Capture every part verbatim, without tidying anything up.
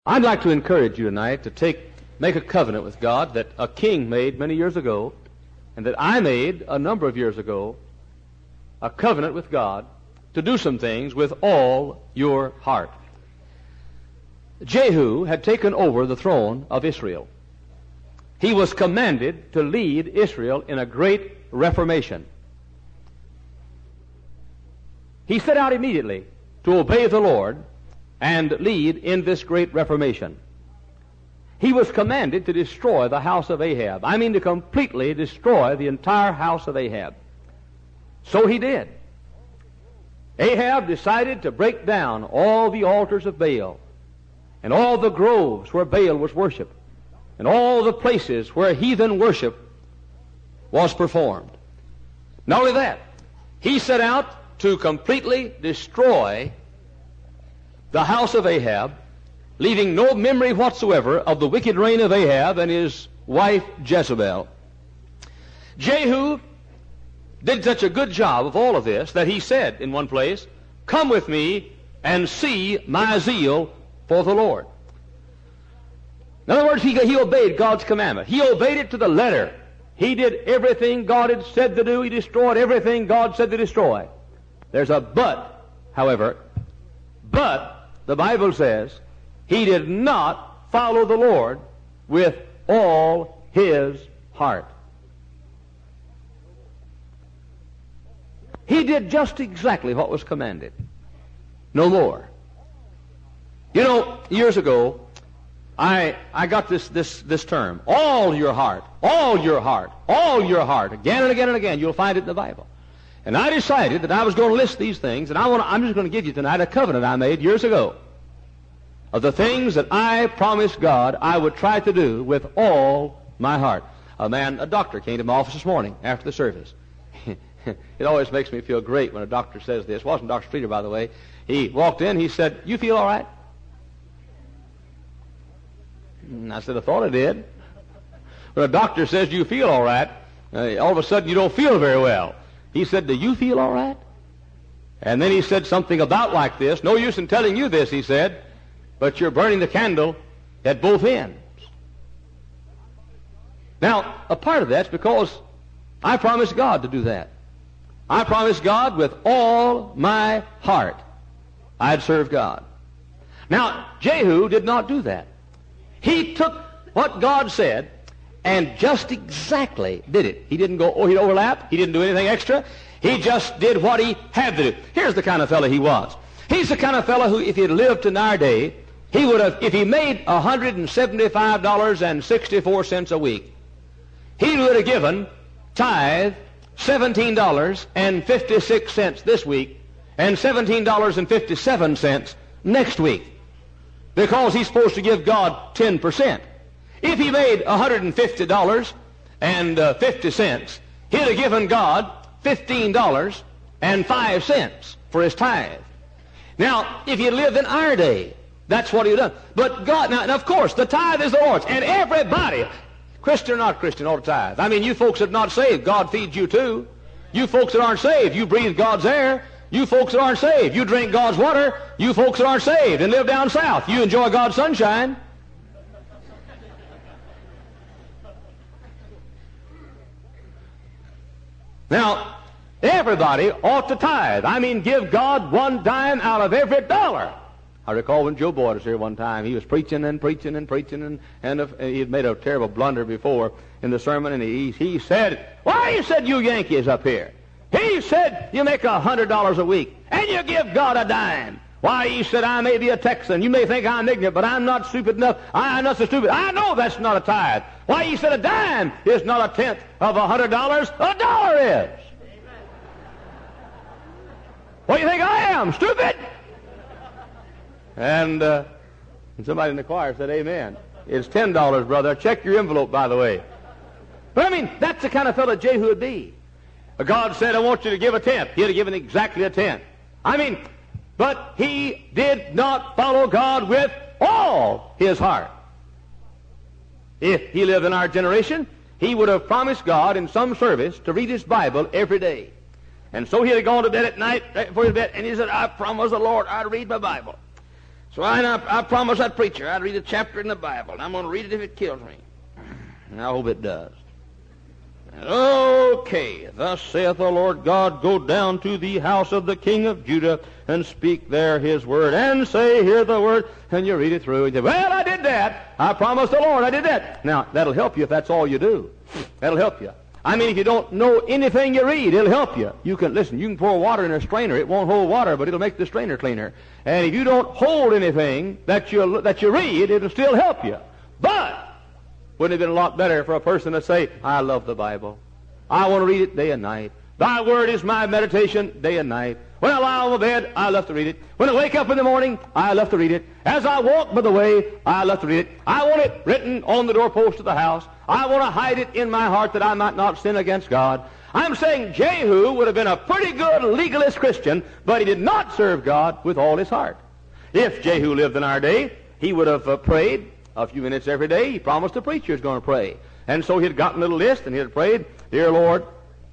I'd like to encourage you tonight to take, make a covenant with God that a king made many years ago, and that I made a number of years ago, a covenant with God to do some things with all your heart. Jehu had taken over the throne of Israel. He was commanded to lead Israel in a great reformation. He set out immediately to obey the Lord and lead in this great reformation. He was commanded to destroy the house of Ahab. I mean to completely destroy the entire house of Ahab. So he did. Ahab decided to break down all the altars of Baal and all the groves where Baal was worshipped and all the places where heathen worship was performed. Not only that, he set out to completely destroy the house of Ahab, leaving no memory whatsoever of the wicked reign of Ahab and his wife Jezebel. Jehu did such a good job of all of this that he said in one place, "Come with me and see my zeal for the Lord." In other words, he, he obeyed God's commandment. He obeyed it to the letter. He did everything God had said to do. He destroyed everything God said to destroy. There's a but, however. But the Bible says he did not follow the Lord with all his heart. He did just exactly what was commanded. No more. You know, years ago, I I got this this this term, all your heart, all your heart, all your heart, again and again and again. You'll find it in the Bible. And I decided that I was going to list these things, and I want I'm just going to give you tonight a covenant I made years ago of the things that I promised God I would try to do with all my heart. A man, a doctor, came to my office this morning after the service. It always makes me feel great when a doctor says this. It wasn't Doctor Streeter, by the way. He walked in, he said, "You feel all right?" And I said, "I thought I did." When a doctor says you feel all right, uh, all of a sudden you don't feel very well. He said, "Do you feel all right?" And then he said something about like this. "No use in telling you this," he said, "but you're burning the candle at both ends." Now, a part of that's because I promised God to do that. I promised God with all my heart I'd serve God. Now, Jehu did not do that. He took what God said and just exactly did it. He didn't go, oh, he'd overlap. He didn't do anything extra. He just did what he had to do. Here's the kind of fellow he was. He's the kind of fellow who, if he had lived in our day, he would have, if he made one hundred seventy-five dollars and sixty-four cents a week, he would have given tithe seventeen dollars and fifty-six cents this week and seventeen dollars and fifty-seven cents next week, because he's supposed to give God ten percent. If he made one hundred fifty dollars and fifty cents, he'd have given God fifteen dollars and five cents for his tithe. Now, if he lived in our day, that's what he would have done. But God, now, and of course, the tithe is the Lord's, and everybody, Christian or not Christian, ought to tithe. I mean, you folks that are not saved, God feeds you too. You folks that aren't saved, you breathe God's air. You folks that aren't saved, you drink God's water. You folks that aren't saved and live down south, you enjoy God's sunshine. Now, everybody ought to tithe. I mean, give God one dime out of every dollar. I recall when Joe Boyd was here one time, he was preaching and preaching and preaching, and, and if, he had made a terrible blunder before in the sermon, and he, he said, "Why, he said, you Yankees up here, he said, you make a hundred dollars a week, and you give God a dime. Why," he said, "I may be a Texan. You may think I'm ignorant, but I'm not stupid enough. I, I'm not so stupid. I know that's not a tithe. Why," he said, "a dime is not a tenth of a hundred dollars. A dollar is." What do you think I am, stupid? And, uh, and somebody in the choir said, "Amen." It's ten dollars, brother. Check your envelope, by the way. But I mean, that's the kind of fellow Jehu would be. God said, "I want you to give a tenth." He'd have given exactly a tenth. I mean, but he did not follow God with all his heart. If he lived in our generation, he would have promised God in some service to read his Bible every day. And so he'd have gone to bed at night, right before his bed, and he said, "I promised the Lord I'd read my Bible." So I, I, I promised that preacher I'd read a chapter in the Bible, and I'm going to read it if it kills me. And I hope it does. Okay, thus saith the Lord God, go down to the house of the king of Judah, and speak there his word, and say, hear the word, and you read it through, and you say, well, I did that. I promised the Lord I did that. Now, that'll help you if that's all you do. That'll help you. I mean, if you don't know anything you read, it'll help you. You can, listen, you can pour water in a strainer. It won't hold water, but it'll make the strainer cleaner. And if you don't hold anything that you, that you read, it'll still help you. But wouldn't it have been a lot better for a person to say, I love the Bible. I want to read it day and night. Thy word is my meditation day and night. When I lie on the bed, I love to read it. When I wake up in the morning, I love to read it. As I walk by the way, I love to read it. I want it written on the doorpost of the house. I want to hide it in my heart that I might not sin against God. I'm saying Jehu would have been a pretty good legalist Christian, but he did not serve God with all his heart. If Jehu lived in our day, he would have uh, prayed a few minutes every day. He promised the preacher was going to pray. And so he'd gotten a little list, and he'd prayed, Dear Lord,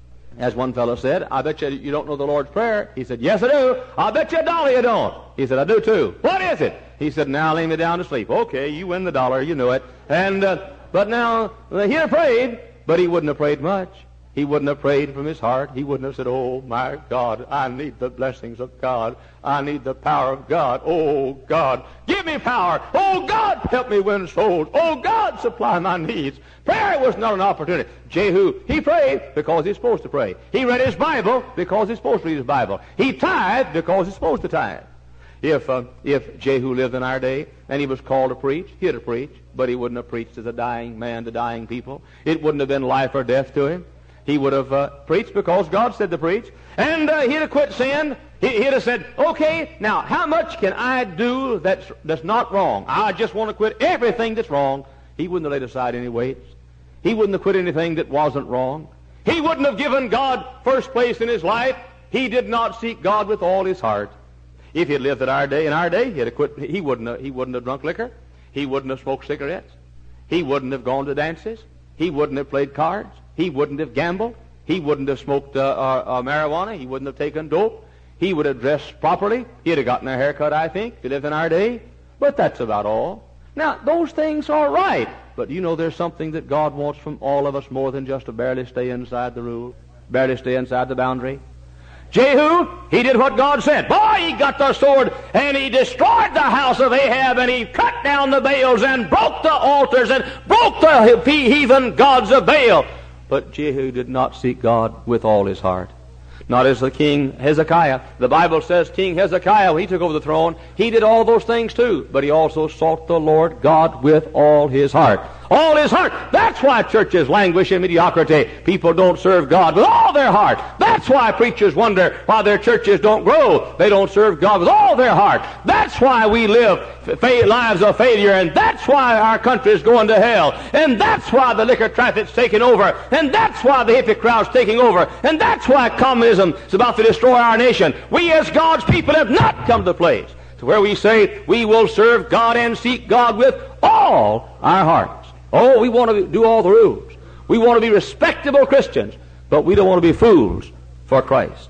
as one fellow said, I bet you you don't know the Lord's Prayer. He said, yes, I do. I bet you a dollar you don't. He said, I do too. What is it? He said, now lay me down to sleep. Okay, you win the dollar. You knew it. And uh, but now, he'd have prayed, but he wouldn't have prayed much. He wouldn't have prayed from his heart. He wouldn't have said, oh, my God, I need the blessings of God. I need the power of God. Oh, God, give me power. Oh, God, help me win souls. Oh, God, supply my needs. Prayer was not an opportunity. Jehu, he prayed because he's supposed to pray. He read his Bible because he's supposed to read his Bible. He tithed because he's supposed to tithe. If uh, if Jehu lived in our day and he was called to preach, he'd have preached, but he wouldn't have preached as a dying man to dying people. It wouldn't have been life or death to him. He would have uh, preached because God said to preach. And uh, he'd have quit sin. He, he'd have said, okay, now how much can I do that's, that's not wrong? I just want to quit everything that's wrong. He wouldn't have laid aside any weights. He wouldn't have quit anything that wasn't wrong. He wouldn't have given God first place in his life. He did not seek God with all his heart. If he had lived in our day, in our day, he'd have quit. He wouldn't have, he wouldn't have drunk liquor. He wouldn't have smoked cigarettes. He wouldn't have gone to dances. He wouldn't have played cards. He wouldn't have gambled. He wouldn't have smoked uh, uh, uh, marijuana. He wouldn't have taken dope. He would have dressed properly. He'd have gotten a haircut, I think, if he lived in our day. But that's about all. Now, those things are right. But you know there's something that God wants from all of us more than just to barely stay inside the rule, barely stay inside the boundary. Jehu, he did what God said. Boy, he got the sword, and he destroyed the house of Ahab, and he cut down the Baals, and broke the altars, and broke the heathen gods of Baal. But Jehu did not seek God with all his heart. Not as the king Hezekiah. The Bible says King Hezekiah, when he took over the throne, he did all those things too. But he also sought the Lord God with all his heart. All his heart. That's why churches languish in mediocrity. People don't serve God with all their heart. That's why preachers wonder why their churches don't grow. They don't serve God with all their heart. That's why we live fa- lives of failure, and that's why our country is going to hell. And that's why the liquor traffic's taking over. And that's why the hippie crowd's taking over. And that's why communism is about to destroy our nation. We as God's people have not come to the place to where we say we will serve God and seek God with all our hearts. Oh, we want to do all the rules. We want to be respectable Christians, but we don't want to be fools for Christ.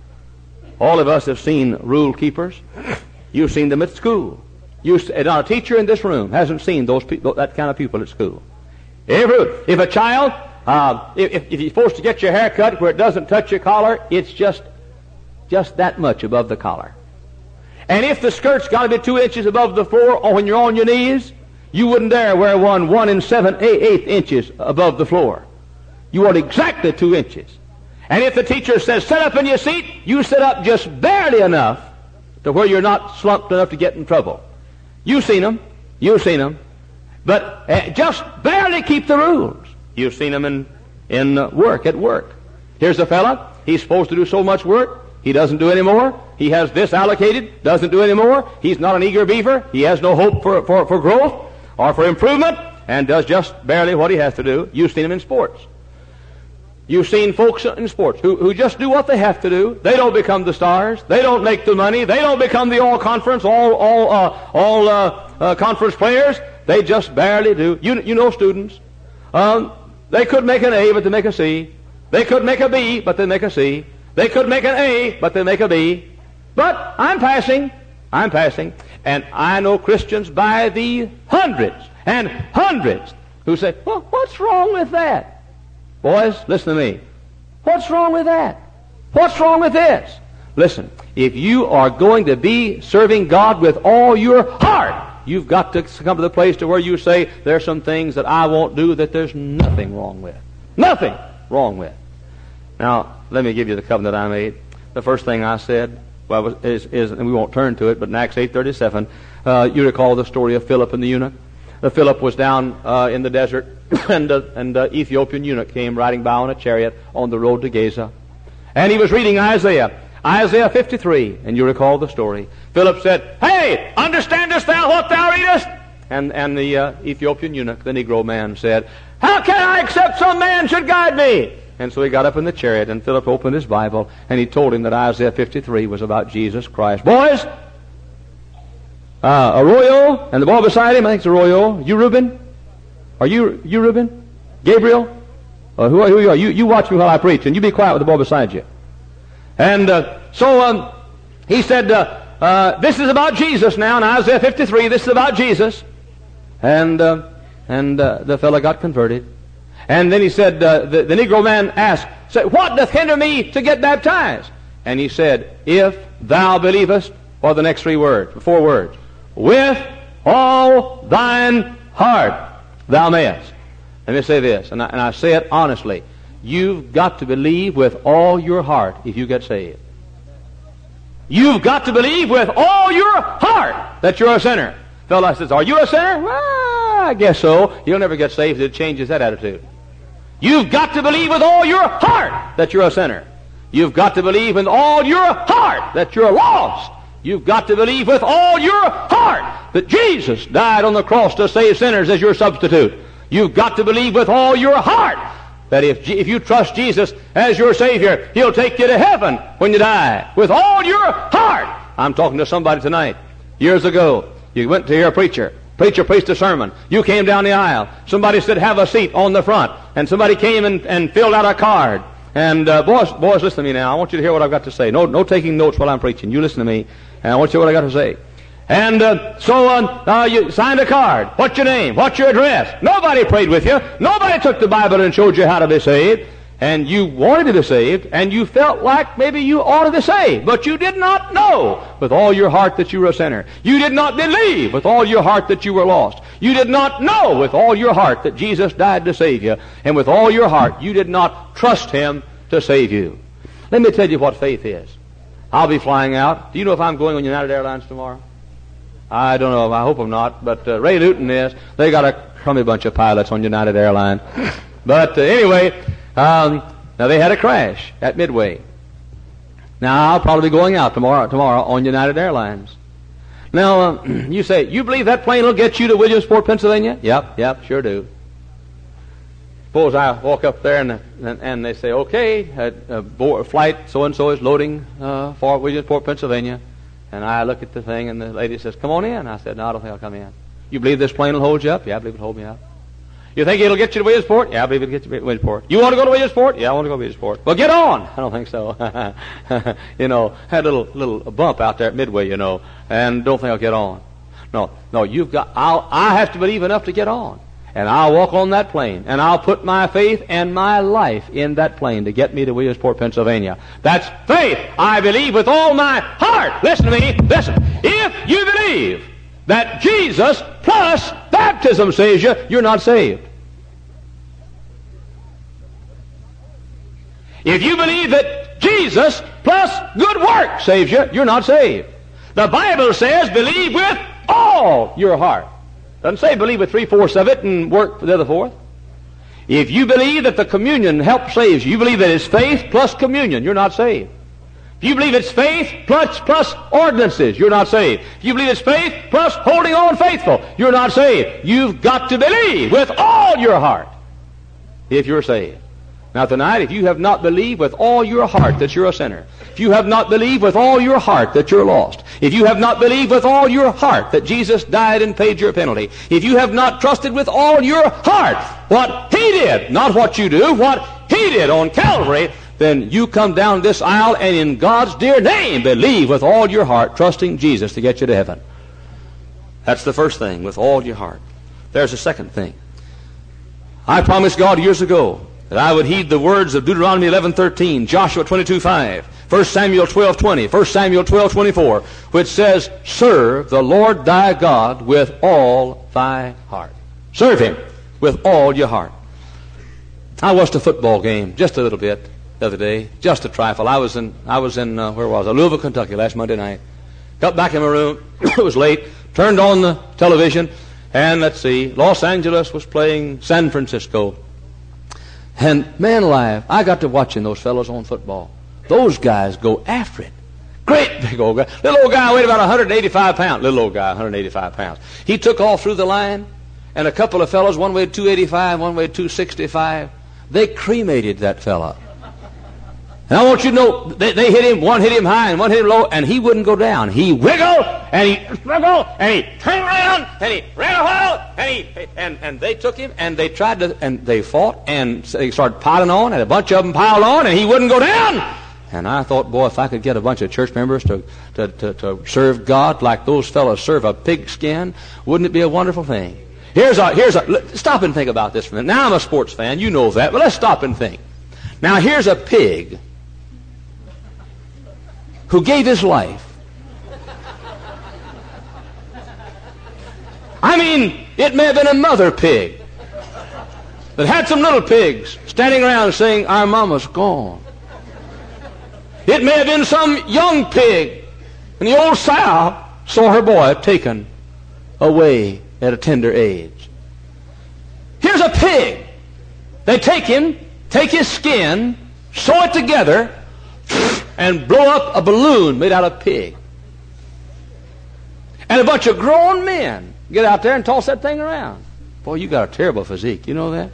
All of us have seen rule keepers. You've seen them at school. You, not a teacher in this room hasn't seen those people, that kind of people at school. Every, if a child, uh, if, if you're supposed to get your hair cut where it doesn't touch your collar, it's just, just that much above the collar. And if the skirt's got to be two inches above the floor, or when you're on your knees, you wouldn't dare wear one one and seven eighth inches above the floor. You want exactly two inches. And if the teacher says, sit up in your seat, you sit up just barely enough to where you're not slumped enough to get in trouble. You've seen them. You've seen them. But uh, just barely keep the rules. You've seen them in, in uh, work, at work. Here's a fella. He's supposed to do so much work. He doesn't do any more. He has this allocated. Doesn't do any more. He's not an eager beaver. He has no hope for, for, for growth or for improvement, and does just barely what he has to do. You've seen him in sports. You've seen folks in sports who, who just do what they have to do. They don't become the stars. They don't make the money. They don't become the all-conference, all all uh, all uh, uh, conference players. They just barely do. You you know students. Um, they could make an A, but they make a C. They could make a B, but they make a C. They could make an A, but they make a B. But I'm passing. I'm passing, and I know Christians by the hundreds and hundreds who say, well, what's wrong with that? Boys, listen to me. What's wrong with that? What's wrong with this? Listen, if you are going to be serving God with all your heart, you've got to come to the place to where you say, there's some things that I won't do that there's nothing wrong with. Nothing wrong with. Now, let me give you the covenant I made. The first thing I said, well, is, is and we won't turn to it, but in Acts eight thirty-seven, uh, you recall the story of Philip and the eunuch. Uh, Philip was down uh, in the desert, and uh, and the uh, Ethiopian eunuch came riding by on a chariot on the road to Gaza. And he was reading Isaiah, Isaiah fifty-three, and you recall the story. Philip said, hey, understandest thou what thou readest? And, and the uh, Ethiopian eunuch, the Negro man, said, how can I accept some man should guide me? And so he got up in the chariot, and Philip opened his Bible, and he told him that Isaiah fifty-three was about Jesus Christ. Boys, uh, Arroyo, and the boy beside him, I think it's Arroyo. You, Reuben? Are you, you Reuben? Gabriel? Uh, who, who you are? You, you watch me while I preach, and you be quiet with the boy beside you. And uh, so um, he said, uh, uh, this is about Jesus now, in Isaiah fifty-three, this is about Jesus. And, uh, and uh, the fellow got converted. And then he said, uh, the, the Negro man asked, said, what doth hinder me to get baptized? And he said, if thou believest, or the next three words, four words, with all thine heart thou mayest. Let me say this, and I, and I say it honestly. You've got to believe with all your heart if you get saved. You've got to believe with all your heart that you're a sinner. Fellow says, are you a sinner? Well, I guess so. You'll never get saved if it changes that attitude. You've got to believe with all your heart that you're a sinner. You've got to believe with all your heart that you're lost. You've got to believe with all your heart that Jesus died on the cross to save sinners as your substitute. You've got to believe with all your heart that if, if you trust Jesus as your Savior, He'll take you to heaven when you die. With all your heart. I'm talking to somebody tonight. Years ago, you went to hear a preacher. Preacher preached a sermon. You came down the aisle. Somebody said, have a seat on the front. And somebody came and, and filled out a card. And uh, boys, boys, listen to me now. I want you to hear what I've got to say. No, no taking notes while I'm preaching. You listen to me, and I want you to hear what I've got to say. And uh, so uh, uh, you signed a card. What's your name? What's your address? Nobody prayed with you. Nobody took the Bible and showed you how to be saved. And you wanted to be saved, and you felt like maybe you ought to be saved, but you did not know with all your heart that you were a sinner. You did not believe with all your heart that you were lost. You did not know with all your heart that Jesus died to save you, and with all your heart you did not trust Him to save you. Let me tell you what faith is. I'll be flying out. Do you know if I'm going on United Airlines tomorrow? I don't know. I hope I'm not, but uh, Ray Newton is. They got a crummy bunch of pilots on United Airlines. But uh, anyway... Um, now they had a crash at Midway. Now I'll probably be going out tomorrow tomorrow on United Airlines. Now uh, you say, you believe that plane will get you to Williamsport, Pennsylvania? Yep, yep, sure do. Suppose I walk up there and and, and they say, okay, uh, uh, board, flight so and so is loading uh, for Williamsport, Pennsylvania. And I look at the thing and the lady says, come on in. I said, no, I don't think I'll come in. You believe this plane will hold you up? Yeah, I believe it'll hold me up. You think it'll get you to Williamsport? Yeah, I believe it'll get you to Williamsport. You want to go to Williamsport? Yeah, I want to go to Williamsport. Well, get on. I don't think so. You know, had a little little bump out there at Midway, you know, and don't think I'll get on. No, no, you've got, I'll, I have to believe enough to get on. And I'll walk on that plane, and I'll put my faith and my life in that plane to get me to Williamsport, Pennsylvania. That's faith. I believe with all my heart. Listen to me. Listen. If you believe that Jesus plus baptism saves you, you're not saved. If you believe that Jesus plus good work saves you, you're not saved. The Bible says believe with all your heart. Doesn't say believe with three-fourths of it and work for the other fourth. If you believe that the communion helps saves you, you believe that it's faith plus communion, you're not saved. If you believe it's faith plus, plus ordinances, you're not saved. If you believe it's faith plus holding on faithful, you're not saved. You've got to believe with all your heart if you're saved. Now tonight, if you have not believed with all your heart that you're a sinner, if you have not believed with all your heart that you're lost, if you have not believed with all your heart that Jesus died and paid your penalty, if you have not trusted with all your heart what He did, not what you do, what He did on Calvary, then you come down this aisle and in God's dear name believe with all your heart, trusting Jesus to get you to heaven. That's the first thing, with all your heart. There's the second thing. I promised God years ago that I would heed the words of Deuteronomy eleven thirteen, Joshua twenty-two five, First Samuel twelve twenty, First Samuel twelve twenty-four, which says, serve the Lord thy God with all thy heart. Serve Him with all your heart. I watched a football game just a little bit the other day, just a trifle. I was in, I was in, uh, where was I? Louisville, Kentucky last Monday night. Got back in my room. It was late. Turned on the television, and let's see, Los Angeles was playing San Francisco. And man alive, I got to watching those fellows on football. Those guys go after it. Great big old guy. Little old guy weighed about one hundred eighty-five pounds. Little old guy, one hundred eighty-five pounds. He took off through the line, and a couple of fellows, one weighed two eighty-five, one weighed two sixty-five. They cremated that fella. And I want you to know, they, they hit him, one hit him high and one hit him low, and he wouldn't go down. He wiggled, and he wiggled, and he turned around, and he ran a while, and he, and, and they took him, and they tried to, and they fought, and they started piling on, and a bunch of them piled on, and he wouldn't go down. And I thought, boy, if I could get a bunch of church members to, to, to, to serve God like those fellows serve a pigskin, wouldn't it be a wonderful thing? Here's a, here's a, stop and think about this for a minute. Now I'm a sports fan, you know that, but let's stop and think. Now here's a pig who gave his life. I mean, it may have been a mother pig that had some little pigs standing around saying, our mama's gone. It may have been some young pig, and the old sow saw her boy taken away at a tender age. Here's a pig. They take him, take his skin, sew it together, and blow up a balloon made out of pig. And a bunch of grown men get out there and toss that thing around. Boy, you got a terrible physique. You know that?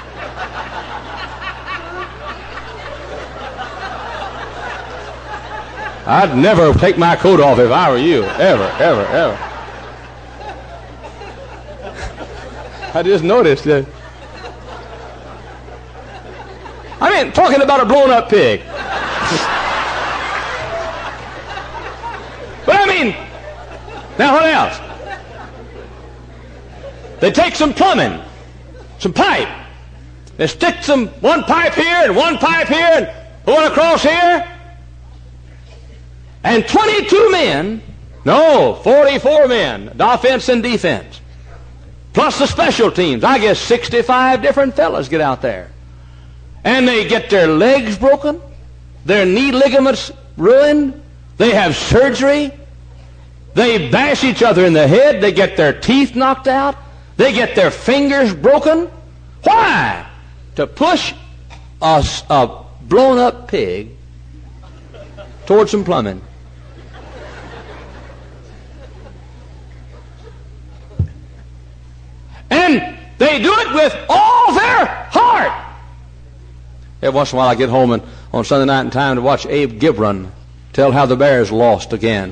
I'd never take my coat off if I were you. Ever, ever, ever. I just noticed that. I mean, talking about a blown up pig. But I mean, now what else? They take some plumbing, some pipe. They stick some, one pipe here and one pipe here and one across here. And twenty-two men, no, forty-four men, offense and defense. Plus the special teams. I guess sixty-five different fellas get out there. And they get their legs broken, their knee ligaments ruined, they have surgery, they bash each other in the head, they get their teeth knocked out, they get their fingers broken. Why? To push a, a blown-up pig towards some plumbing. And they do it with all their heart. Every once in a while I get home and on Sunday night in time to watch Abe Gibron tell how the Bears lost again.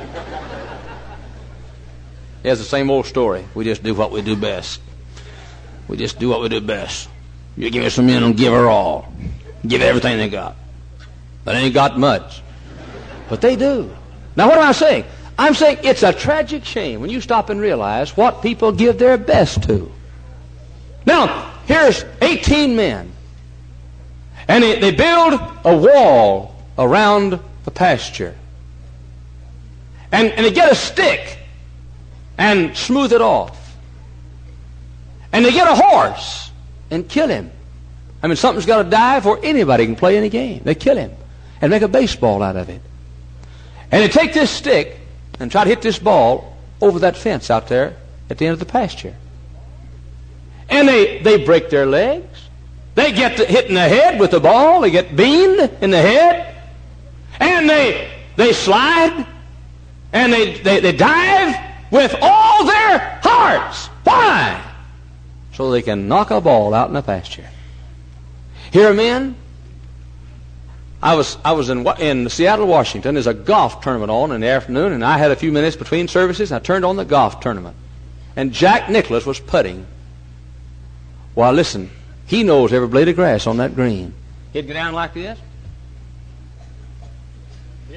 He has the same old story. We just do what we do best. We just do what we do best. You give me some men and give her all. Give everything they got. They ain't got much. But they do. Now what am I saying? I'm saying it's a tragic shame when you stop and realize what people give their best to. Now, here's eighteen men. And they, they build a wall around the pasture. And, and they get a stick and smooth it off. And they get a horse and kill him. I mean, something's got to die before anybody can play any game. They kill him and make a baseball out of it. And they take this stick and try to hit this ball over that fence out there at the end of the pasture. And they, they break their legs. They get hit in the head with the ball. They get beamed in the head. And they they slide. And they, they, they dive with all their hearts. Why? So they can knock a ball out in the pasture. Here, men, I was I was in in Seattle, Washington. There's a golf tournament on in the afternoon, and I had a few minutes between services, and I turned on the golf tournament. And Jack Nicklaus was putting. Well, listen, he knows every blade of grass on that green. He'd go down like this,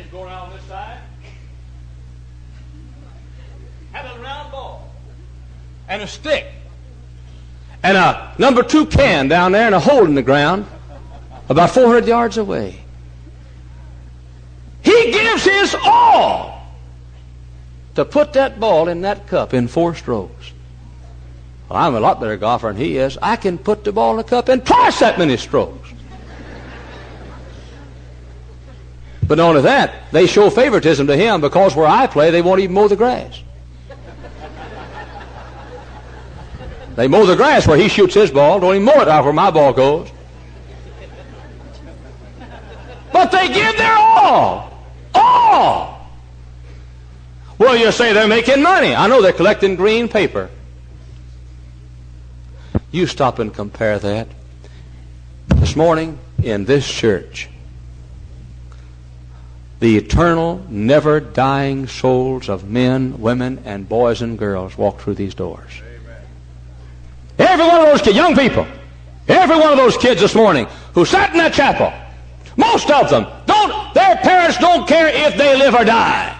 and go around this side. Had a round ball and a stick and a number two can down there and a hole in the ground about four hundred yards away. He gives his all to put that ball in that cup in four strokes. Well, I'm a lot better golfer than he is. I can put the ball in the cup in twice that many strokes. But not only that, they show favoritism to him because where I play, they won't even mow the grass. They mow the grass where he shoots his ball, don't even mow it out where my ball goes. But they give their all. All. Well, you say they're making money. I know they're collecting green paper. You stop and compare that. This morning in this church, the eternal, never-dying souls of men, women, and boys and girls walk through these doors. Every one of those kids, young people, every one of those kids this morning who sat in that chapel, most of them, don't, their parents don't care if they live or die.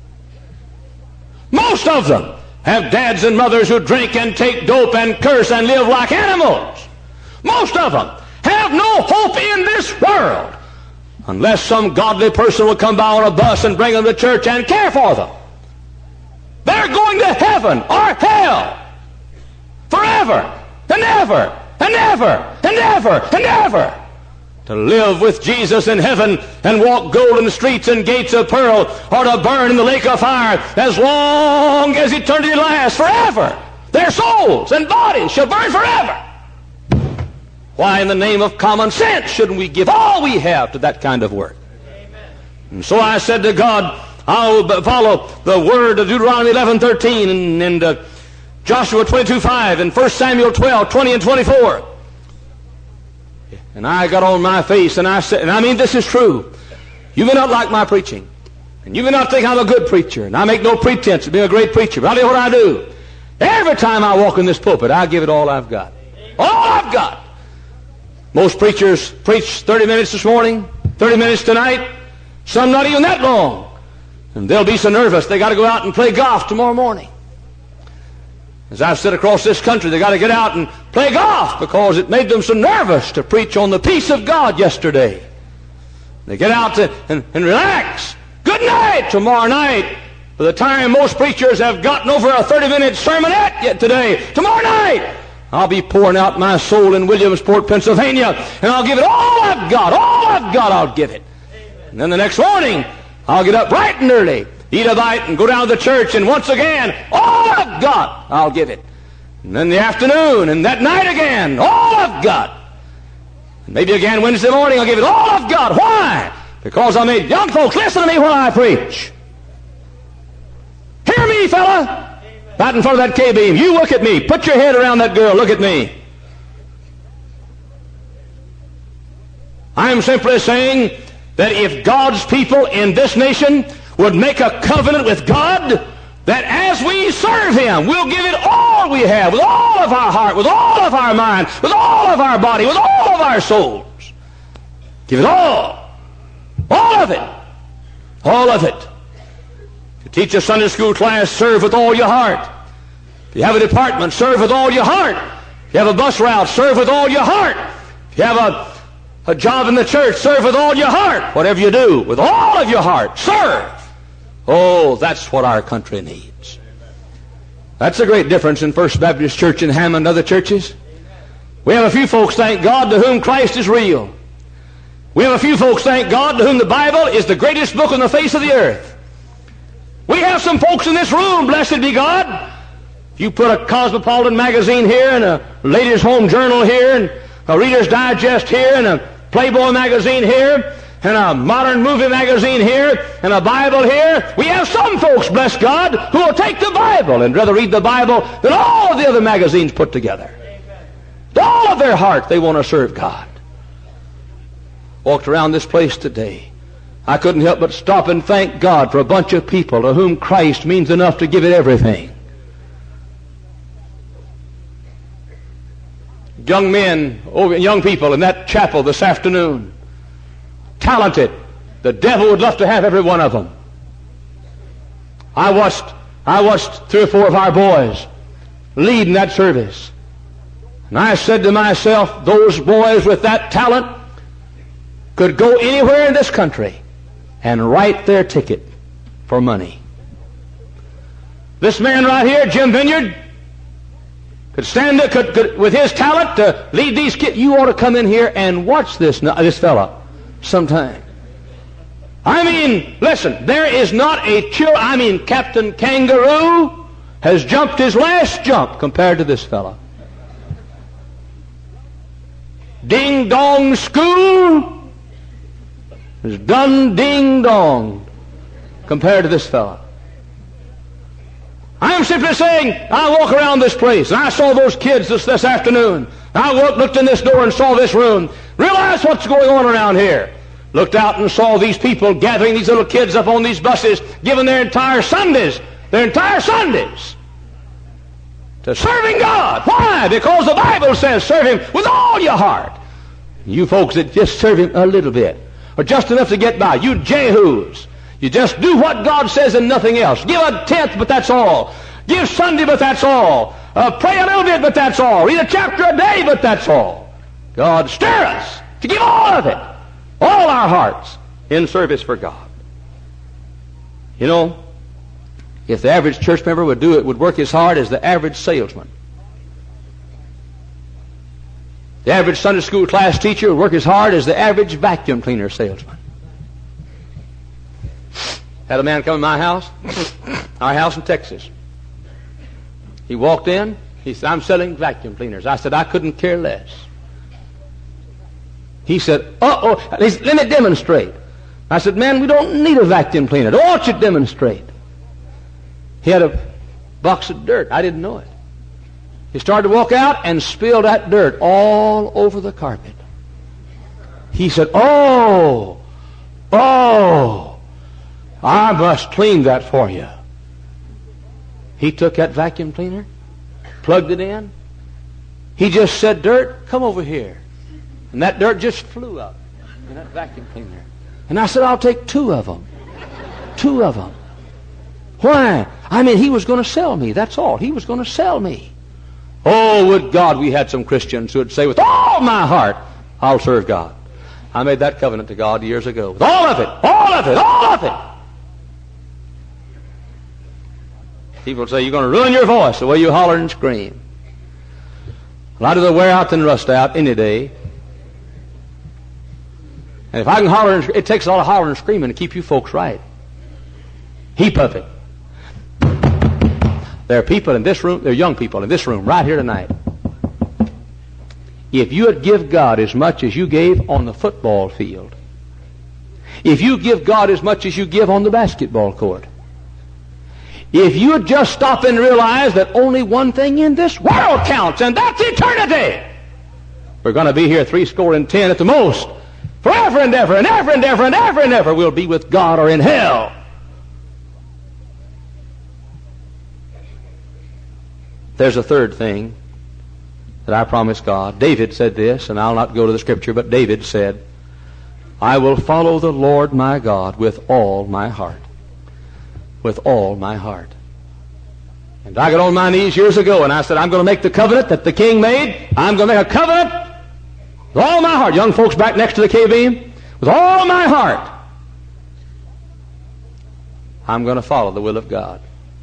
Most of them have dads and mothers who drink and take dope and curse and live like animals. Most of them have no hope in this world unless some godly person will come by on a bus and bring them to church and care for them. They're going to heaven or hell forever and ever and ever and ever and ever. To live with Jesus in heaven and walk golden streets and gates of pearl, or to burn in the lake of fire as long as eternity lasts, forever. Their souls and bodies shall burn forever. Why, in the name of common sense, shouldn't we give all we have to that kind of work? Amen. And so I said to God, I'll follow the word of Deuteronomy eleven thirteen and, and uh, Joshua twenty-two five and First Samuel twelve twenty and twenty-four. And I got on my face and I said, and I mean this is true. You may not like my preaching, and you may not think I'm a good preacher, and I make no pretense of being a great preacher, but I'll tell you what I do. Every time I walk in this pulpit, I give it all I've got. All I've got. Most preachers preach thirty minutes this morning, thirty minutes tonight, some not even that long. And they'll be so nervous they got to go out and play golf tomorrow morning. As I've said across this country, they got to get out and play golf because it made them so nervous to preach on the peace of God yesterday. They get out to, and, and relax. Good night tomorrow night. By the time most preachers have gotten over a thirty-minute sermonette yet today, tomorrow night, I'll be pouring out my soul in Williamsport, Pennsylvania, and I'll give it all I've got. All I've got, I'll give it. And then the next morning, I'll get up bright and early, eat a bite, and go down to the church, and once again, all I've got, I'll give it. And then the afternoon, and that night again, all I've got. And maybe again Wednesday morning, I'll give it all I've got. Why? Because I made young folks listen to me when I preach. Hear me, fella. Right in front of that K-beam. You look at me. Put your head around that girl. Look at me. I'm simply saying that if God's people in this nation would make a covenant with God, that as we serve Him, we'll give it all we have, with all of our heart, with all of our mind, with all of our body, with all of our souls. Give it all. All of it. All of it. If you teach a Sunday school class, serve with all your heart. If you have a department, serve with all your heart. If you have a bus route, serve with all your heart. If you have a, a job in the church, serve with all your heart. Whatever you do, with all of your heart, serve. Oh, that's what our country needs. That's a great difference in First Baptist Church in Hammond and other churches. We have a few folks, thank God, to whom Christ is real. We have a few folks, thank God, to whom the Bible is the greatest book on the face of the earth. We have some folks in this room, blessed be God. If you put a Cosmopolitan magazine here and a Ladies' Home Journal here and a Reader's Digest here and a Playboy magazine here and a Modern Movie magazine here and a Bible here, we have some folks, bless God, who will take the Bible and rather read the Bible than all of the other magazines put together. With all of their heart, they want to serve God. Walked around this place today. I couldn't help but stop and thank God for a bunch of people to whom Christ means enough to give it everything. Young men, young people in that chapel this afternoon, talented, The devil would love to have every one of them. I watched, I watched three or four of our boys leading that service. And I said to myself, those boys with that talent could go anywhere in this country and write their ticket for money. This man right here, Jim Vineyard, could stand there, could, could, with his talent to lead these kids. You ought to come in here and watch this, this fella sometime. I mean, listen, there is not a chill. I mean, Captain Kangaroo has jumped his last jump compared to this fella. Ding Dong School is done ding dong compared to this fella. I am simply saying, I walk around this place, and I saw those kids this, this afternoon. I walked, looked in this door and saw this room. Realized what's going on around here. Looked out and saw these people gathering these little kids up on these buses, giving their entire Sundays, their entire Sundays, to serving God. Why? Because the Bible says serve Him with all your heart. You folks that just serve Him a little bit, or just enough to get by, you Jehus, you just do what God says and nothing else. Give a tenth, but that's all. Give Sunday, but that's all. Uh, pray a little bit, but that's all. Read a chapter a day, but that's all. God, stir us to give all of it, all our hearts, in service for God. You know, if the average church member would do it, would work as hard as the average salesman. The average Sunday school class teacher would work as hard as the average vacuum cleaner salesman. Had a man come to my house, our house in Texas. He walked in. He said, I'm selling vacuum cleaners. I said, I couldn't care less. He said, uh-oh, let me demonstrate. I said, man, we don't need a vacuum cleaner. Don't want you to demonstrate. He had a box of dirt. I didn't know it. He started to walk out and spilled that dirt all over the carpet. He said, oh, oh, I must clean that for you. He took that vacuum cleaner, plugged it in. He just said, dirt, come over here. And that dirt just flew up in that vacuum cleaner. And I said, I'll take two of them. Two of them. Why? I mean, he was going to sell me. That's all. He was going to sell me. Oh, would God we had some Christians who would say, with all my heart, I'll serve God. I made that covenant to God years ago. With all of it, all of it, all of it. People say, you're going to ruin your voice the way you holler and scream. Well, I'd rather wear out than rust out any day. And if I can holler and it takes a lot of hollering and screaming to keep you folks right. Heap of it. There are people in this room, there are young people in this room right here tonight. If you would give God as much as you gave on the football field, if you give God as much as you give on the basketball court, if you would just stop and realize that only one thing in this world counts, and that's eternity. We're going to be here three score and ten at the most. Forever and ever and ever and ever and ever and ever we'll be with God or in hell. There's a third thing that I promise God. David said this, and I'll not go to the scripture, but David said, I will follow the Lord my God with all my heart. With all my heart. And I got on my knees years ago and I said, I'm going to make the covenant that the king made. I'm going to make a covenant with all my heart. Young folks back next to the K-beam, with all my heart, I'm going to follow the will of God.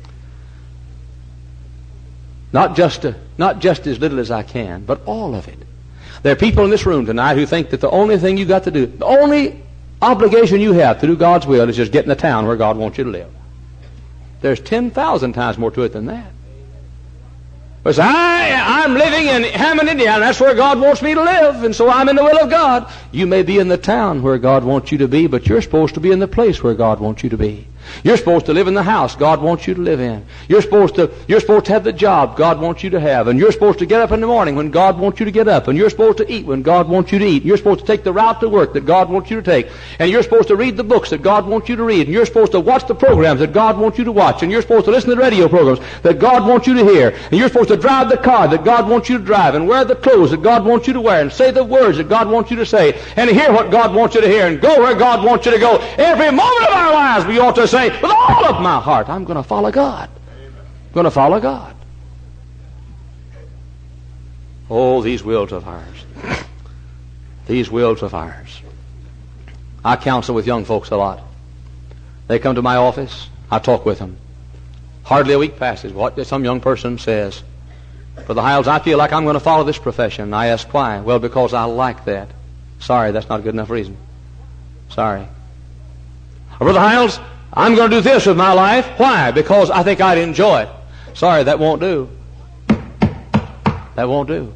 Not just, a, not just as little as I can, but all of it. There are people in this room tonight who think that the only thing you got to do, the only obligation you have to do God's will is just get in the town where God wants you to live. There's ten thousand times more to it than that. But I, I'm living in Hammond, Indiana. That's where God wants me to live, and so I'm in the will of God. You may be in the town where God wants you to be, but you're supposed to be in the place where God wants you to be. You're supposed to live in the house God wants you to live in. You're supposed to, you're supposed to have the job God wants you to have. And you're supposed to get up in the morning when God wants you to get up. And you're supposed to eat when God wants you to eat. You're supposed to take the route to work that God wants you to take. And you're supposed to read the books that God wants you to read. And you're supposed to watch the programs that God wants you to watch. And you're supposed to listen to the radio programs that God wants you to hear. And you're supposed to drive the car that God wants you to drive. And wear the clothes that God wants you to wear. And say the words that God wants you to say. And hear what God wants you to hear. And go where God wants you to go. Every moment of our lives we ought to say, with all of my heart, I'm going to follow God. I'm going to follow God. Oh, these wills of ours. These wills of ours. I counsel with young folks a lot. They come to my office. I talk with them. Hardly a week passes. What some young person says, Brother Hiles, I feel like I'm going to follow this profession. I ask why. Well, because I like that. Sorry, that's not a good enough reason. Sorry. Or, Brother Hiles, I'm going to do this with my life. Why? Because I think I'd enjoy it. Sorry, that won't do. That won't do.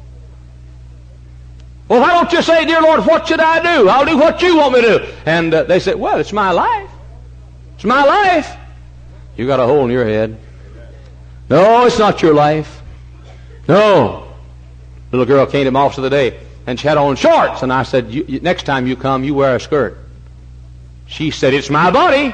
Well, why don't you say, dear Lord, what should I do? I'll do what you want me to do. And uh, they say, well, it's my life. It's my life. You got a hole in your head. No, it's not your life. No. Little girl came to my office the other day, and she had on shorts. And I said, you, you, next time you come, you wear a skirt. She said, it's my body.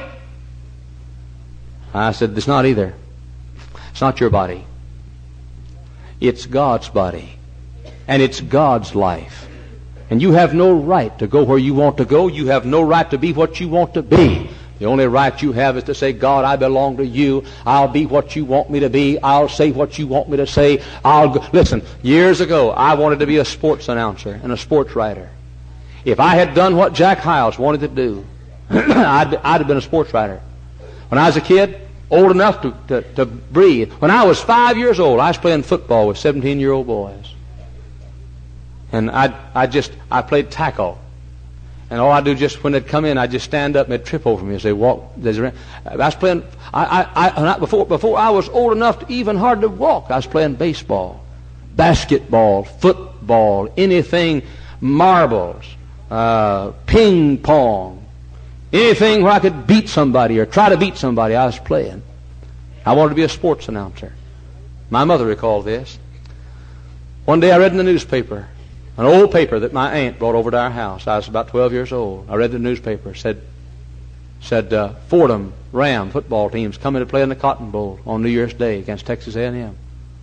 I said, it's not either. It's not your body. It's God's body. And it's God's life. And you have no right to go where you want to go. You have no right to be what you want to be. The only right you have is to say, God, I belong to you. I'll be what you want me to be. I'll say what you want me to say. I'll go. Listen, years ago, I wanted to be a sports announcer and a sports writer. If I had done what Jack Hiles wanted to do, I'd, I'd have been a sports writer. When I was a kid, old enough to, to, to breathe, when I was five years old, I was playing football with seventeen-year-old boys. And I I just, I played tackle. And all I do just when they'd come in, I'd just stand up and they'd trip over me as they walked. I was playing, I, I, I, before, before I was old enough to even hardly walk, I was playing baseball, basketball, football, anything, marbles, uh, ping pong, anything where I could beat somebody or try to beat somebody, I was playing. I wanted to be a sports announcer. My mother recalled this. One day I read in the newspaper, an old paper that my aunt brought over to our house. I was about twelve years old. I read the newspaper. Said, said uh, Fordham Ram football teams coming to play in the Cotton Bowl on New Year's Day against Texas A and M.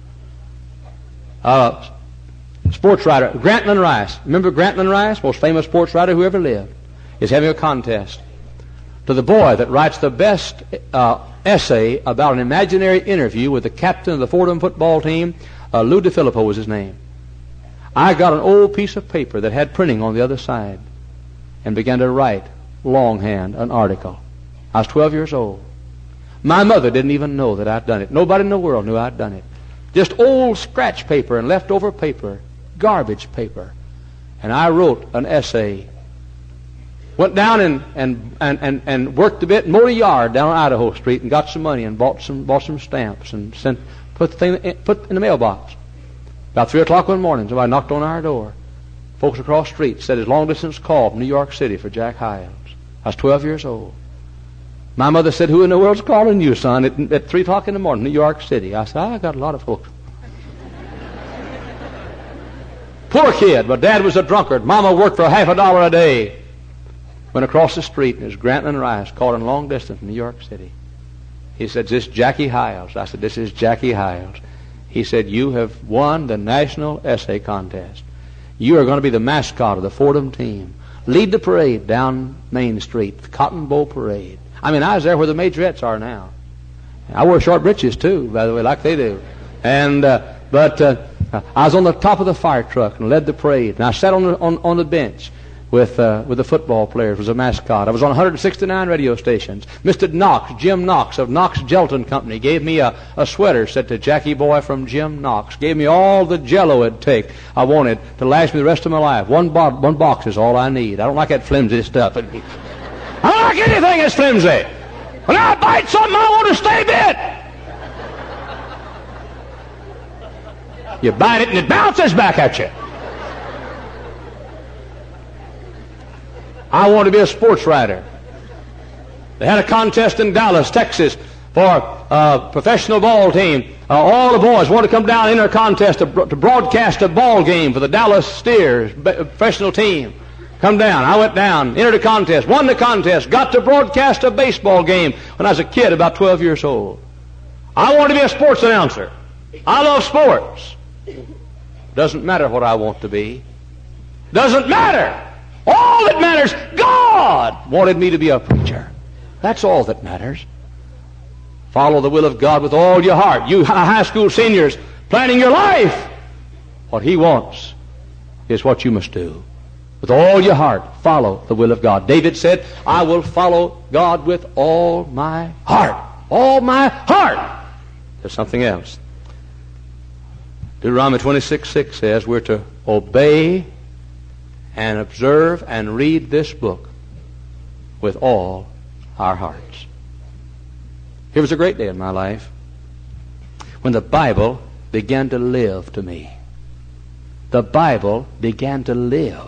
Uh, sports writer Grantland Rice. Remember Grantland Rice, most famous sports writer who ever lived, is having a contest to the boy that writes the best uh, essay about an imaginary interview with the captain of the Fordham football team. Uh, Lou DeFilippo was his name. I got an old piece of paper that had printing on the other side and began to write longhand an article. I was twelve years old. My mother didn't even know that I'd done it. Nobody in the world knew I'd done it. Just old scratch paper and leftover paper, garbage paper. And I wrote an essay. Went down and, and, and, and, and worked a bit, mowed a yard down on Idaho Street and got some money and bought some bought some stamps and sent put the thing in, put in the mailbox. About three o'clock one morning, somebody knocked on our door. Folks across the street said his long-distance call from New York City for Jack Hiles. I was twelve years old. My mother said, who in the world's calling you, son, at, at three o'clock in the morning, New York City? I said, I got a lot of folks. Poor kid, but Dad was a drunkard. Mama worked for half a dollar a day. Went across the street, and there's Grantland Rice calling long distance from New York City. He said, this is Jackie Hiles. I said, this is Jackie Hiles. He said, you have won the National Essay Contest. You are going to be the mascot of the Fordham team. Lead the parade down Main Street, the Cotton Bowl Parade. I mean, I was there where the majorettes are now. I wear short breeches, too, by the way, like they do. And uh, But uh, I was on the top of the fire truck and led the parade. And I sat on the, on, on the bench with uh, with the football players as a mascot. I was on one hundred sixty-nine radio stations. Mister Knox, Jim Knox of Knox Gelatin Company, gave me a, a sweater said to Jackie Boy from Jim Knox. Gave me all the Jell-O it'd take I wanted to last me the rest of my life. One, bo- one box is all I need. I don't like that flimsy stuff. I don't like anything that's flimsy. When I bite something, I want to stay bit. You bite it and it bounces back at you. I want to be a sports writer. They had a contest in Dallas, Texas, for a professional ball team. Uh, all the boys wanted to come down and enter a contest to, to broadcast a ball game for the Dallas Steers professional team. Come down. I went down, entered a contest, won the contest, got to broadcast a baseball game when I was a kid, about twelve years old. I wanted to be a sports announcer. I love sports. Doesn't matter what I want to be. Doesn't matter. All that matters, God wanted me to be a preacher. That's all that matters. Follow the will of God with all your heart. You high school seniors planning your life. What He wants is what you must do. With all your heart, follow the will of God. David said, I will follow God with all my heart. All my heart. There's something else. Deuteronomy twenty-six six says we're to obey and observe and read this book with all our hearts. Here was a great day in my life when the Bible began to live to me. The Bible began to live.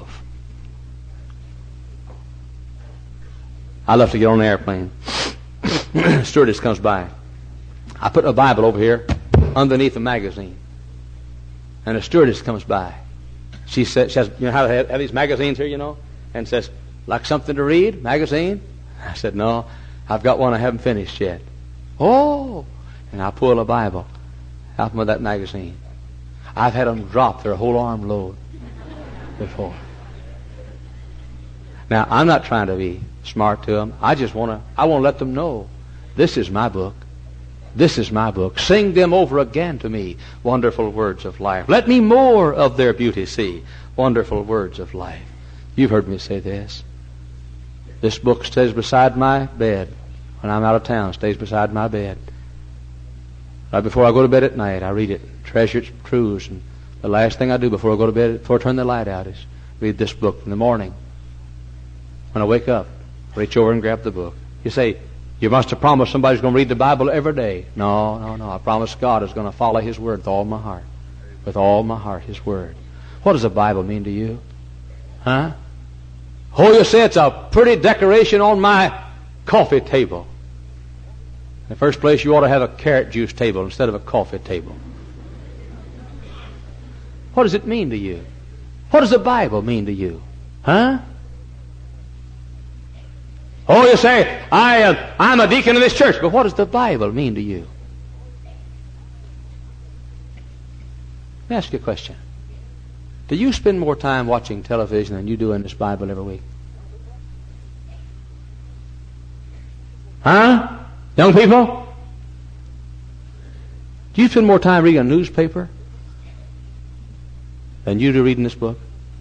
I love to get on an airplane. Stewardess comes by. I put a Bible over here underneath a magazine. And a stewardess comes by. She says, she has, you know how they have these magazines here, you know? And says, like something to read? Magazine? I said, no, I've got one I haven't finished yet. Oh! And I pull a Bible out from that magazine. I've had them drop their whole arm load before. Now, I'm not trying to be smart to them. I just want to, I want to let them know, this is my book. This is my book. Sing them over again to me, wonderful words of life. Let me more of their beauty see, wonderful words of life. You've heard me say this. This book stays beside my bed. When I'm out of town, stays beside my bed. Right before I go to bed at night, I read it, treasure its truths. And the last thing I do before I go to bed, before I turn the light out, is read this book in the morning. When I wake up, reach over and grab the book. You say, you must have promised somebody's going to read the Bible every day. No, no, no. I promise God is going to follow His Word with all my heart. With all my heart, His Word. What does the Bible mean to you? Huh? Oh, you say it's a pretty decoration on my coffee table. In the first place, you ought to have a carrot juice table instead of a coffee table. What does it mean to you? What does the Bible mean to you? Huh? Oh, you say, I, uh, I'm a deacon in this church, but what does the Bible mean to you? Let me ask you a question. Do you spend more time watching television than you do in this Bible every week? Huh? Young people? Do you spend more time reading a newspaper than you do reading this book?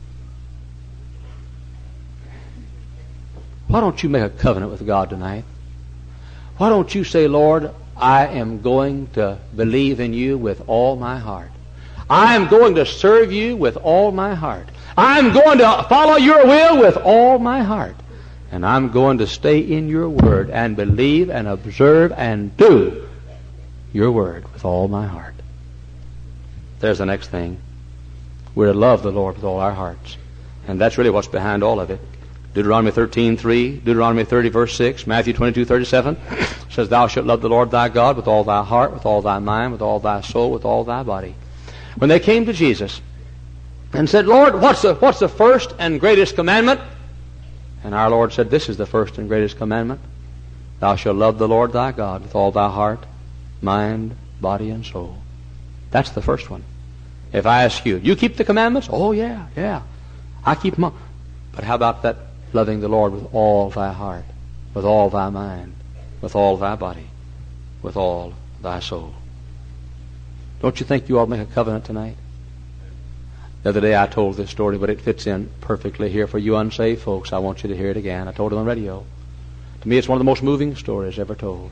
Why don't you make a covenant with God tonight? Why don't you say, Lord, I am going to believe in you with all my heart. I am going to serve you with all my heart. I'm going to follow your will with all my heart. And I'm going to stay in your word and believe and observe and do your word with all my heart. There's the next thing. We're to love the Lord with all our hearts. And that's really what's behind all of it. Deuteronomy thirteen three, Deuteronomy thirty verse six, Matthew twenty-two thirty-seven says, Thou shalt love the Lord thy God with all thy heart, with all thy mind, with all thy soul, with all thy body. When they came to Jesus and said, Lord, what's the, what's the first and greatest commandment? And our Lord said, This is the first and greatest commandment. Thou shalt love the Lord thy God with all thy heart, mind, body, and soul. That's the first one. If I ask you, you keep the commandments? Oh, yeah, yeah. I keep them. But how about that? Loving the Lord with all thy heart, with all thy mind, with all thy body, with all thy soul. Don't you think you ought to make a covenant tonight? The other day I told this story, but it fits in perfectly here for you unsaved folks. I want you to hear it again. I told it on the radio. To me, it's one of the most moving stories ever told.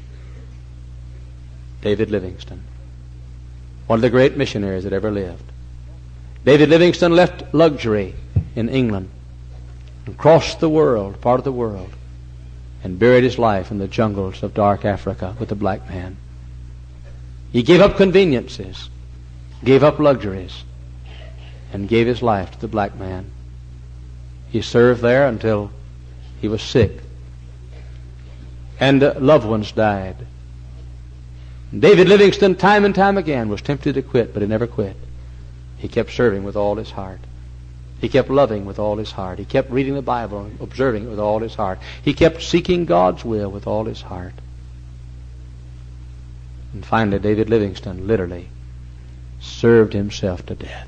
David Livingstone, one of the great missionaries that ever lived. David Livingstone left luxury in England and crossed the world, part of the world, and buried his life in the jungles of dark Africa with the black man. He gave up conveniences, gave up luxuries, and gave his life to the black man. He served there until he was sick. and uh, loved ones died. David Livingstone, time and time again, was tempted to quit, but he never quit. He kept serving with all his heart. He kept loving with all his heart. He kept reading the Bible and observing it with all his heart. He kept seeking God's will with all his heart. And finally, David Livingstone literally served himself to death.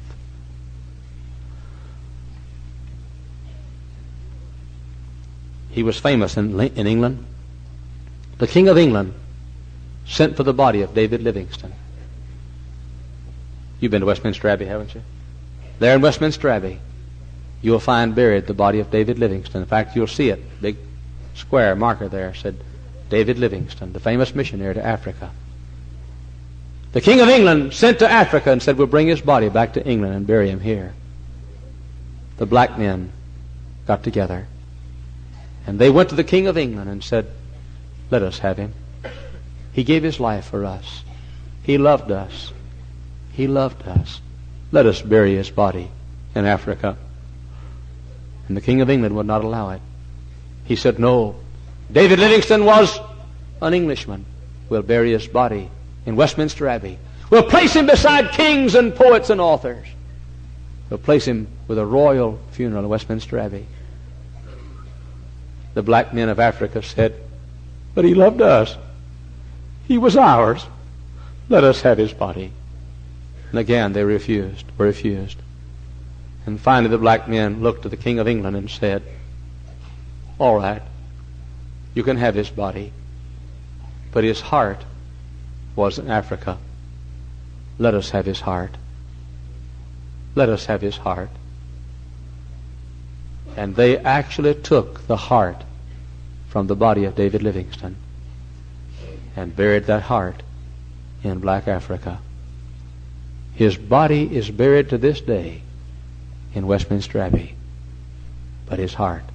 He was famous in, in England. The King of England sent for the body of David Livingstone. You've been to Westminster Abbey, haven't you? There in Westminster Abbey, you'll find buried the body of David Livingstone. In fact, you'll see it, big square marker there, said David Livingstone, the famous missionary to Africa. The King of England sent to Africa and said, we'll bring his body back to England and bury him here. The black men got together, and they went to the King of England and said, let us have him. He gave his life for us. He loved us. He loved us. Let us bury his body in Africa. And the King of England would not allow it. He said, no, David Livingstone was an Englishman. We'll bury his body in Westminster Abbey. We'll place him beside kings and poets and authors. We'll place him with a royal funeral in Westminster Abbey. The black men of Africa said, but he loved us. He was ours. Let us have his body. And again they refused, were refused. And finally the black men looked to the King of England and said, all right, you can have his body, but his heart was in Africa. Let us have his heart. Let us have his heart. And they actually took the heart from the body of David Livingstone and buried that heart in black Africa. His body is buried to this day in Westminster Abbey, but his heart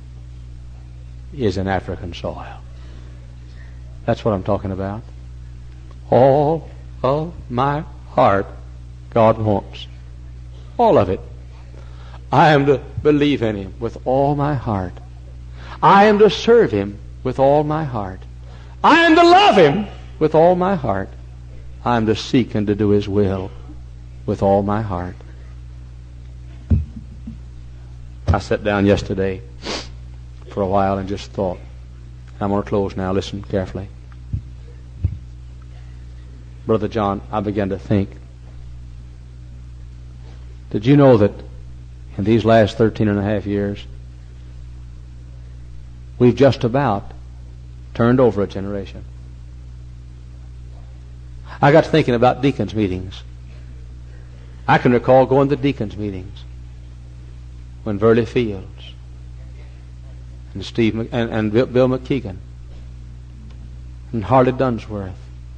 is in African soil. That's what I'm talking about. All of my heart God wants. All of it. I am to believe in him with all my heart. I am to serve him with all my heart. I am to love him with all my heart. I am to seek and to do his will with all my heart. I sat down yesterday for a while and just thought. I'm going to close now. Listen carefully. Brother John, I began to think. Did you know that in these last thirteen and a half years, we've just about turned over a generation? I got to thinking about deacons' meetings. I can recall going to deacons' meetings when Verley Fields and Steve Mc, and, and Bill McKeegan and Harley Dunsworth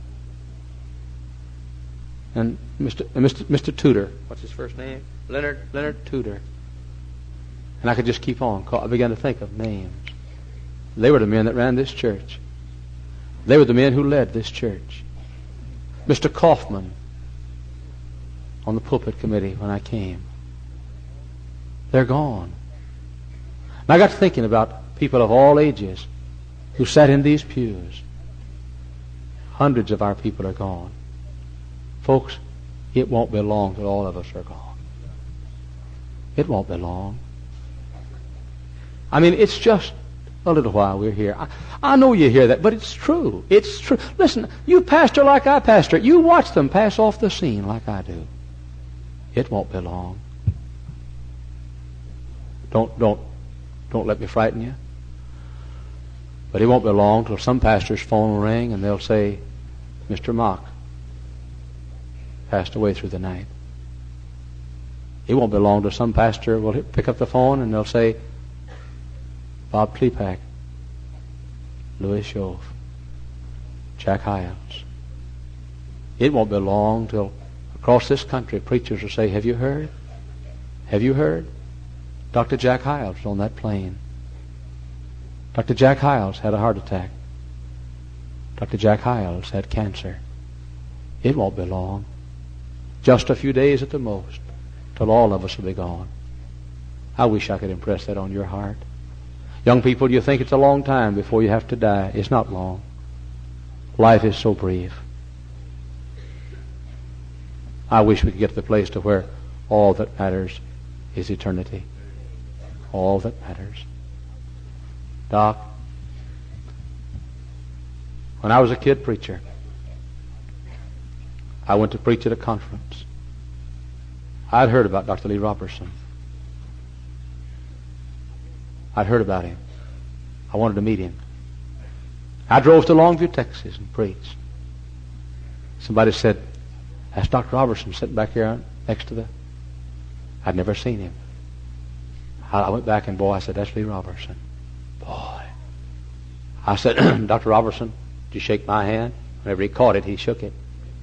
and Mister and Mister Mister Tudor. What's his first name? Leonard Leonard Tudor. And I could just keep on. I began to think of names. They were the men that ran this church. They were the men who led this church. Mister Kaufman on the pulpit committee when I came. They're gone. And I got to thinking about people of all ages who sat in these pews. Hundreds of our people are gone. Folks, it won't be long till all of us are gone. It won't be long. I mean, it's just a little while we're here. I, I know you hear that, but it's true. It's true. Listen, you pastor like I pastor. You watch them pass off the scene like I do. It won't be long. Don't, don't, don't let me frighten you. But it won't be long till some pastor's phone will ring and they'll say, Mister Mock passed away through the night. It won't be long till some pastor will pick up the phone and they'll say, Bob Klepak, Louis Shove, Jack Hyles. It won't be long till across this country preachers will say, have you heard? Have you heard? Doctor Jack Hyles was on that plane. Doctor Jack Hyles had a heart attack. Doctor Jack Hyles had cancer. It won't be long. Just a few days at the most till all of us will be gone. I wish I could impress that on your heart. Young people, you think it's a long time before you have to die. It's not long. Life is so brief. I wish we could get to the place to where all that matters is eternity. All that matters. Doc, when I was a kid preacher, I went to preach at a conference. I'd heard about Doctor Lee Robertson. I'd heard about him. I wanted to meet him. I drove to Longview, Texas, and preached. Somebody said, "That's Doctor Robertson sitting back here next to the..." I'd never seen him. I went back and, boy, I said, "That's Lee Robertson." Boy. I said, "Doctor Robertson, did you shake my hand?" Whenever he caught it, he shook it.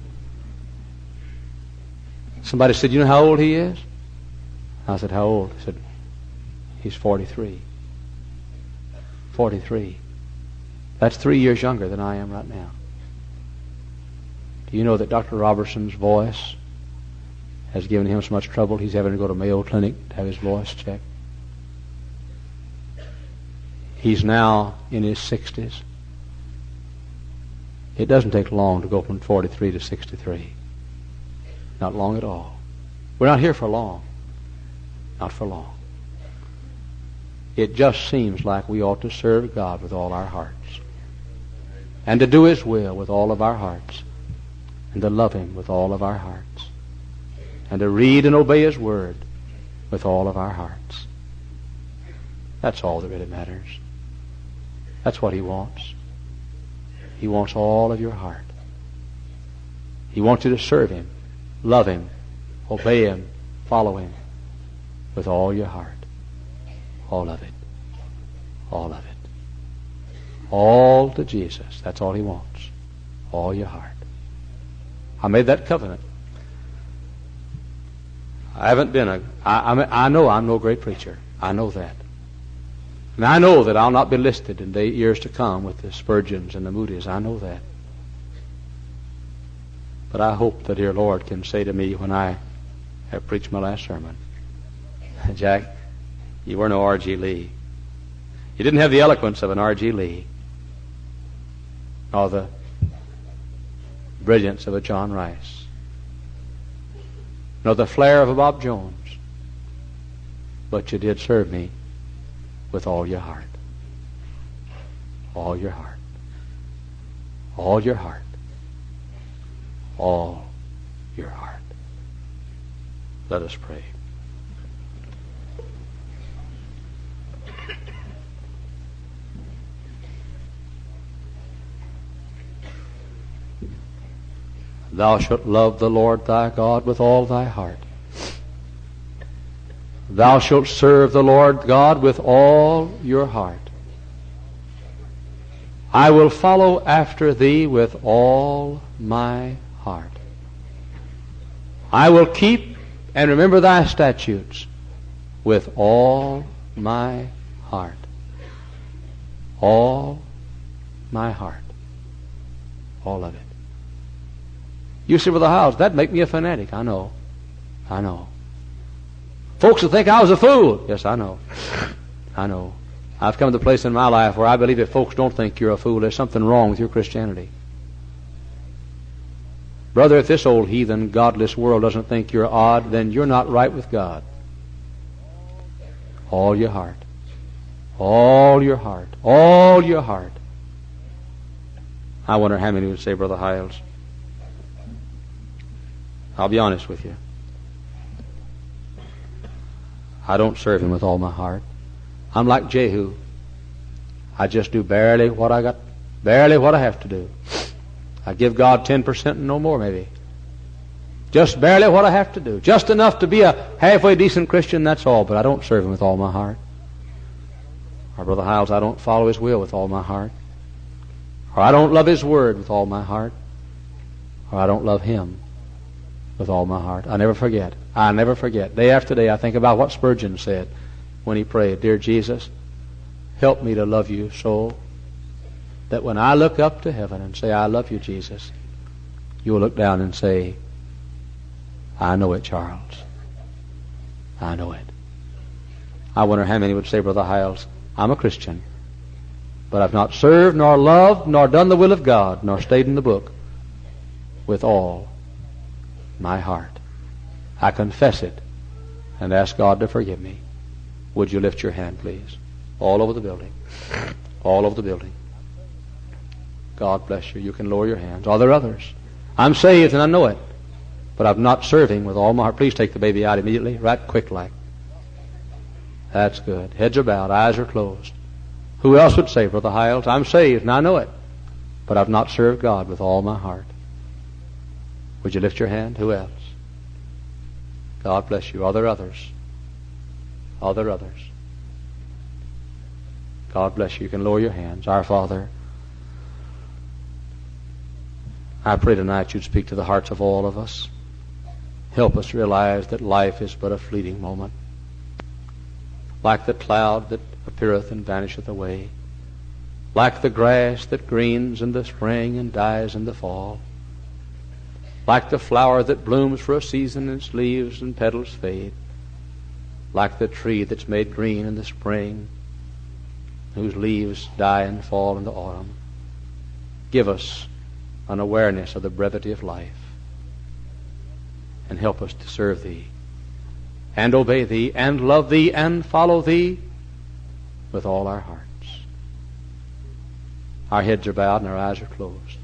Somebody said, "You know how old he is?" I said, "How old?" He said, "He's forty-three. forty-three. That's three years younger than I am right now." Do you know that Doctor Robertson's voice has given him so much trouble he's having to go to Mayo Clinic to have his voice checked? He's now in his sixties. It doesn't take long to go from forty-three to sixty-three. Not long at all. We're not here for long. Not for long. It just seems like we ought to serve God with all our hearts, and to do His will with all of our hearts, and to love Him with all of our hearts, and to read and obey His Word with all of our hearts. That's all that really matters. That's what He wants. He wants all of your heart. He wants you to serve Him, love Him, obey Him, follow Him with all your heart. All of it. All of it. All to Jesus. That's all He wants. All your heart. I made that covenant. I haven't been a... I, I, I know I'm no great preacher. I know that. And I know that I'll not be listed in the years to come with the Spurgeons and the Moody's. I know that. But I hope the dear Lord can say to me when I have preached my last sermon, "Jack, you were no R G Lee. You didn't have the eloquence of an R G Lee, nor the brilliance of a John Rice, nor the flair of a Bob Jones, but you did serve me with all your heart. All your heart. All your heart. All your heart." Let us pray. Thou shalt love the Lord thy God with all thy heart. Thou shalt serve the Lord God with all your heart. I will follow after thee with all my heart. I will keep and remember thy statutes with all my heart. All my heart. All of it. You say, "Brother Howells, that'd make me a fanatic." I know. I know. Folks will think I was a fool. Yes, I know. I know. I've come to the place in my life where I believe if folks don't think you're a fool, there's something wrong with your Christianity. Brother, if this old heathen, godless world doesn't think you're odd, then you're not right with God. All your heart. All your heart. All your heart. I wonder how many would say, "Brother Howells, I'll be honest with you. I don't serve Him with all my heart. I'm like Jehu. I just do barely what I got, barely what I have to do. I give God ten percent and no more maybe. Just barely what I have to do. Just enough to be a halfway decent Christian, that's all. But I don't serve Him with all my heart. Or, Brother Howells, I don't follow His will with all my heart. Or I don't love His Word with all my heart. Or I don't love Him with all my heart." I never forget. I never forget. Day after day I think about what Spurgeon said when he prayed, "Dear Jesus, help me to love you so that when I look up to heaven and say, 'I love you, Jesus,' you'll look down and say, 'I know it, Charles. I know it.'" I wonder how many would say, "Brother Howells, I'm a Christian, but I've not served, nor loved, nor done the will of God, nor stayed in the book with all my heart. I confess it and ask God to forgive me. Would you lift your hand, please? All over the building. All over the building. God bless you. You can lower your hands. Are there others? I'm saved and I know it, but I'm not serving with all my heart. Please take the baby out immediately, right quick like. That's good. Heads are bowed, eyes are closed. Who else would say, Brother Hiles, I'm saved and I know it, but I've not served God with all my heart? Would you lift your hand? Who else? God bless you. Are there others? Are there others? God bless you. You can lower your hands. Our Father, I pray tonight you'd speak to the hearts of all of us. Help us realize that life is but a fleeting moment. Like the cloud that appeareth and vanisheth away. Like the grass that greens in the spring and dies in the fall. Like the flower that blooms for a season and its leaves and petals fade. Like the tree that's made green in the spring, whose leaves die and fall in the autumn. Give us an awareness of the brevity of life, and help us to serve Thee, and obey Thee, and love Thee, and follow Thee with all our hearts. Our heads are bowed and our eyes are closed.